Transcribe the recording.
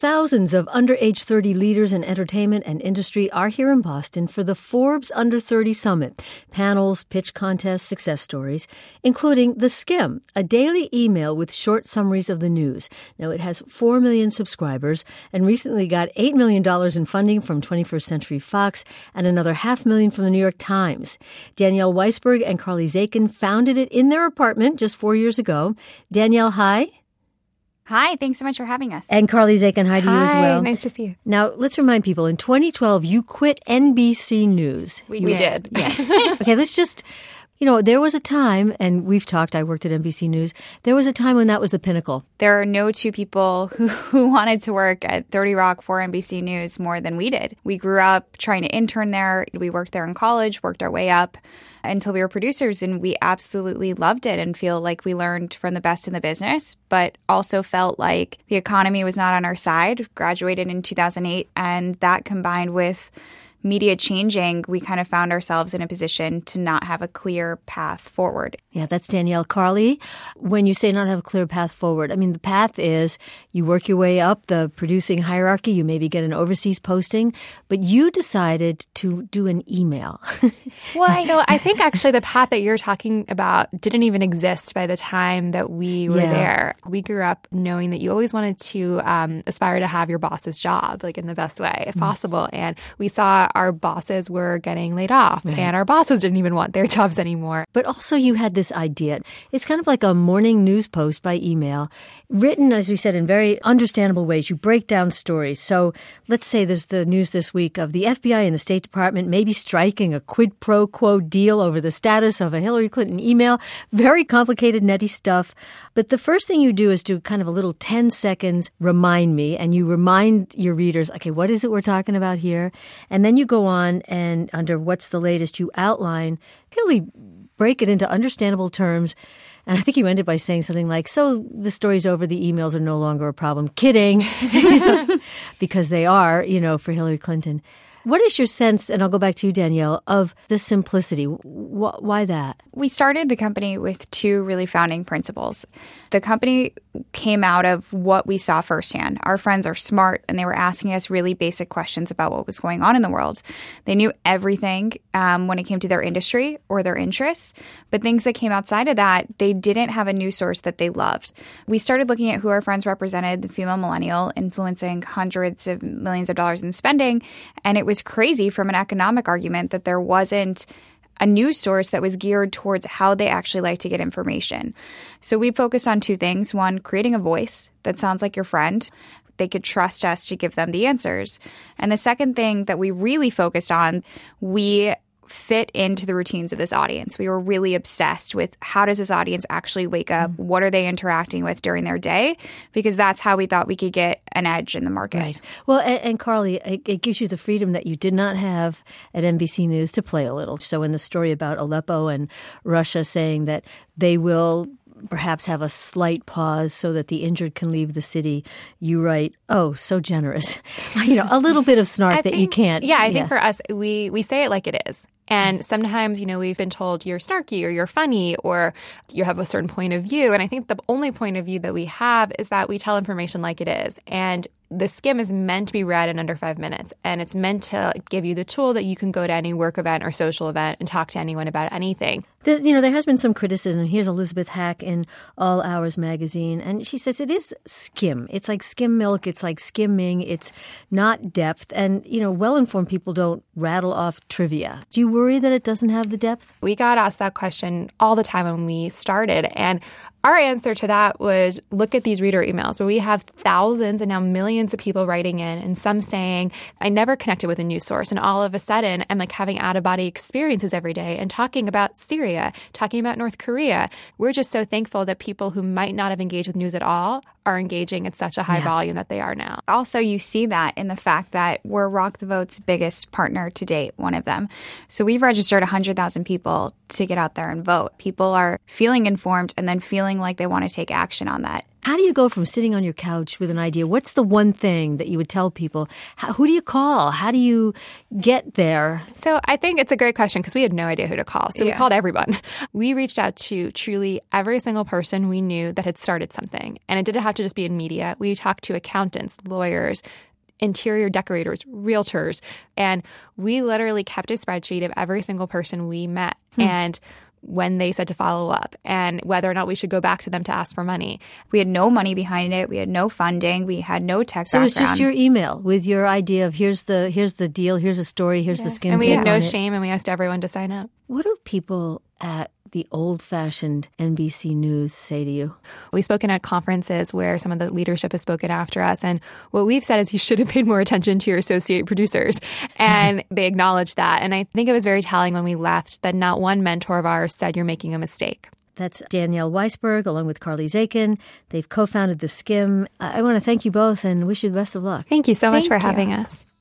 Thousands of under-age 30 leaders in entertainment and industry are here in Boston for the Forbes Under 30 Summit. Panels, pitch contests, success stories, including The Skim, a daily email with short summaries of the news. Now, it has 4 million subscribers and recently got $8 million in funding from 21st Century Fox and another $500,000 from the New York Times. Danielle Weisberg and Carly Zakin founded it in their apartment just 4 years ago. Danielle, hi. Hi, thanks so much for having us. And Carly Zakin, hi to you as well. Hi, nice to see you. Now, let's remind people, in 2012, you quit NBC News. We did. Yes. Okay, let's just, there was a time, and we've talked, I worked at NBC News, there was a time when that was the pinnacle. There are no two people who wanted to work at 30 Rock for NBC News more than we did. We grew up trying to intern there. We worked there in college, worked our way up until we were producers, and we absolutely loved it and feel like we learned from the best in the business, but also felt like the economy was not on our side. Graduated in 2008, and that combined with media changing, we kind of found ourselves in a position to not have a clear path forward. Yeah, that's Danielle. Carly, when you say not have a clear path forward, I mean, the path is you work your way up the producing hierarchy, you maybe get an overseas posting, but you decided to do an email. Well, so I think actually the path that you're talking about didn't even exist by the time that we were there. We grew up knowing that you always wanted to aspire to have your boss's job, like in the best way, if possible. And we saw our bosses were getting laid off, and our bosses didn't even want their jobs anymore. But also you had this idea. It's kind of like a morning news post by email, written, as we said, in very understandable ways. You break down stories. So let's say there's the news this week of the FBI and the State Department maybe striking a quid pro quo deal over the status of a Hillary Clinton email. Very complicated, nutty stuff. But the first thing you do is do kind of a little 10 seconds remind me, and you remind your readers, okay, what is it we're talking about here? And then you go on and under what's the latest, you outline, really break it into understandable terms. And I think you ended by saying something like, so the story's over, the emails are no longer a problem. Kidding. Because they are, for Hillary Clinton. What is your sense, and I'll go back to you, Danielle, of the simplicity? Why that? We started the company with two really founding principles. The company came out of what we saw firsthand. Our friends are smart, and they were asking us really basic questions about what was going on in the world. They knew everything when it came to their industry or their interests, but things that came outside of that, they didn't have a news source that they loved. We started looking at who our friends represented, the female millennial, influencing hundreds of millions of dollars in spending, and it was crazy from an economic argument that there wasn't a news source that was geared towards how they actually like to get information. So we focused on two things. One, creating a voice that sounds like your friend. They could trust us to give them the answers. And the second thing that we really focused on, we fit into the routines of this audience. We were really obsessed with how does this audience actually wake up? What are they interacting with during their day? Because that's how we thought we could get an edge in the market. Right. Well, and Carly, it gives you the freedom that you did not have at NBC News to play a little. So in the story about Aleppo and Russia saying that they will perhaps have a slight pause so that the injured can leave the city, you write, oh, so generous. A little bit of snark you can't. Yeah, I think for us, we say it like it is. And sometimes, we've been told you're snarky or you're funny or you have a certain point of view. And I think the only point of view that we have is that we tell information like it is. And the Skim is meant to be read in under 5 minutes. And it's meant to give you the tool that you can go to any work event or social event and talk to anyone about anything. There has been some criticism. Here's Elizabeth Hack in All Hours magazine. And she says it is skim. It's like skim milk. It's like skimming. It's not depth. And, well-informed people don't rattle off trivia. Do you worry that it doesn't have the depth? We got asked that question all the time when we started. And our answer to that was look at these reader emails where we have thousands and now millions of people writing in and some saying, I never connected with a news source. And all of a sudden, I'm like having out-of-body experiences every day and talking about Syria, talking about North Korea. We're just so thankful that people who might not have engaged with news at all are engaging at such a high volume that they are now. Also, you see that in the fact that we're Rock the Vote's biggest partner to date, one of them. So we've registered 100,000 people to get out there and vote. People are feeling informed and then feeling like they want to take action on that How do you go from sitting on your couch with an idea? What's the one thing that you would tell people? Who do you call? How do you get there? So I think it's a great question because we had no idea who to call. So we called everyone. We reached out to truly every single person we knew that had started something. And it didn't have to just be in media. We talked to accountants, lawyers, interior decorators, realtors, and we literally kept a spreadsheet of every single person we met and when they said to follow up and whether or not we should go back to them to ask for money. We had no money behind it. We had no funding. We had no tech background. So it's just your email with your idea of here's the deal, here's the story, here's the skim. And we had no shame and we asked everyone to sign up. What do people at the old-fashioned NBC News say to you? We've spoken at conferences where some of the leadership has spoken after us, and what we've said is you should have paid more attention to your associate producers, and they acknowledged that. And I think it was very telling when we left that not one mentor of ours said you're making a mistake. That's Danielle Weisberg along with Carly Zakin. They've co-founded The Skimm. I want to thank you both and wish you the best of luck. Thank you so much for having us.